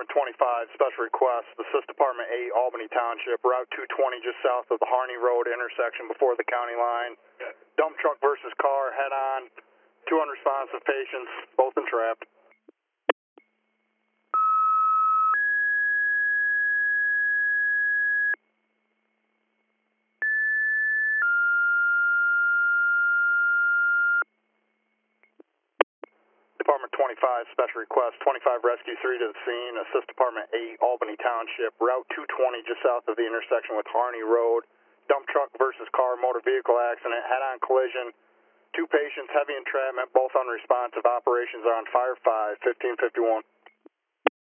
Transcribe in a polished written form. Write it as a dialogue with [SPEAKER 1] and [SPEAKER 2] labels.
[SPEAKER 1] Department 25, special request, Assist Department 8, Albany Township, Route 220 just south of the Harney Road intersection before the county line. Dump truck versus car, head on, two unresponsive patients, both entrapped. Department 25, special request, 25 Rescue 3 to the scene, Assist Department 8, Albany Township, Route 220 just south of the intersection with Harney Road. Dump truck versus car, motor vehicle accident, head-on collision. Two patients, heavy entrapment, both unresponsive. Operations are on fire 5, 1551.